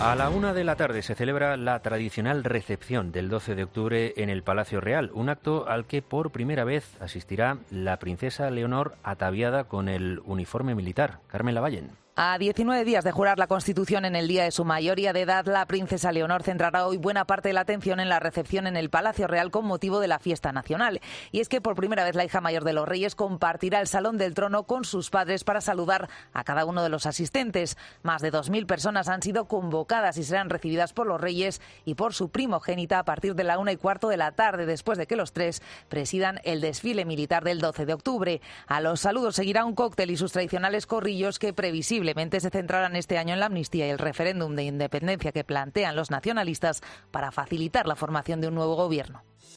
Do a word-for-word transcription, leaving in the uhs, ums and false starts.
A la una de la tarde se celebra la tradicional recepción del doce de octubre en el Palacio Real, un acto al que por primera vez asistirá la princesa Leonor ataviada con el uniforme militar. Carmen Lavallen. A diecinueve días de jurar la Constitución en el día de su mayoría de edad, la princesa Leonor centrará hoy buena parte de la atención en la recepción en el Palacio Real con motivo de la fiesta nacional. Y es que por primera vez la hija mayor de los reyes compartirá el Salón del Trono con sus padres para saludar a cada uno de los asistentes. Más de dos mil personas han sido convocadas y serán recibidas por los reyes y por su primogénita a partir de la una y cuarto de la tarde, después de que los tres presidan el desfile militar del doce de octubre. A los saludos seguirá un cóctel y sus tradicionales corrillos que previsiblemente se centrarán este año en la amnistía y el referéndum de independencia que plantean los nacionalistas para facilitar la formación de un nuevo gobierno.